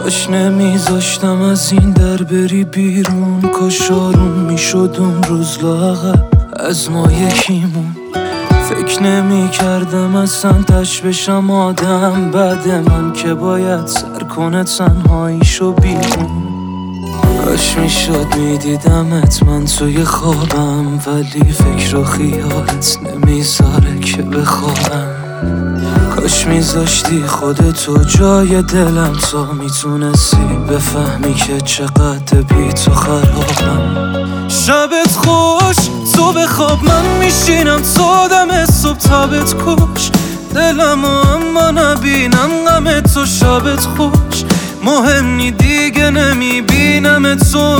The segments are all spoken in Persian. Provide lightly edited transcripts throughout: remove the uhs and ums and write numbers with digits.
کاش نمیذاشتم از این در بری بیرون، کاش آروم میشد اون روز لاغر از ما یکیمون. فکر نمی کردم اصلا تش بشم آدم بعد من که باید سر کنه تنهاییشو بیرون. کاش میشد میدیدمت من توی خوابم، ولی فکر و خیالت نمیذاره که بخوابم. کاش میذاشتی خودتو جای دلم تا میتونستی بفهمی که چقدر بی تو خرابم. شبت خوش تو بخواب، من میشینم تا دم صبح تبت کش دلم اما نبینم غم تو. شبت خوش مهم نی دیگه نمیبینم تو.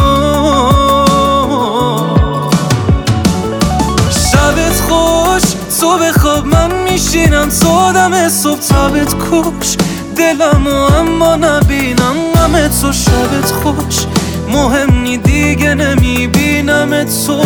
شبت خوش تو بخواب، من میشینم تا دم صبح تبت کش دلم اما نبینم غم تو. شبت خوش مهم نی دیگه نمیبینم تو.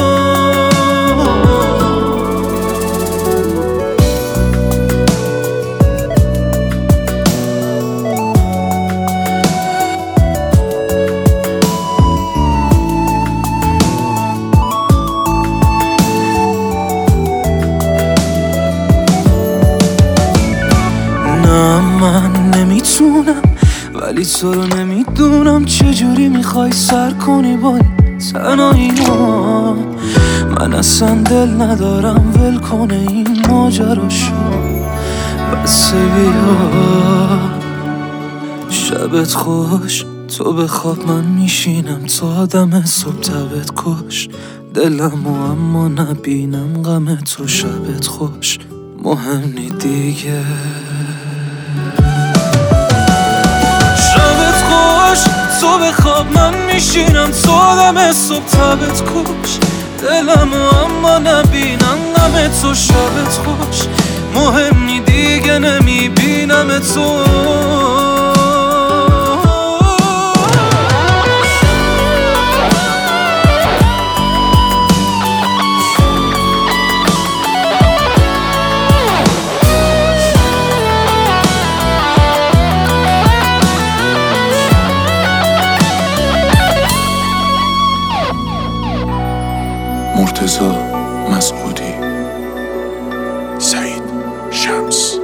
من نمیتونم ولی تو رو نمیدونم چجوری میخوای سر کنی با این تنهایی ما. من اصلا دل ندارم ول کنه این ماجراشو، بس بیا. شبت خوش تو بخواب، من میشینم تا دم صبح تبت کش دلم اما نبینم غم تو. شبت خوش مهم نی دیگه. تو بخواب، من میشینم تا دم صبح تبت کش دلم اما نبینم غم تو. شبت خوش مهم نی دیگه نمیبینم تو. مرتضی مسعودی، سعید شمس.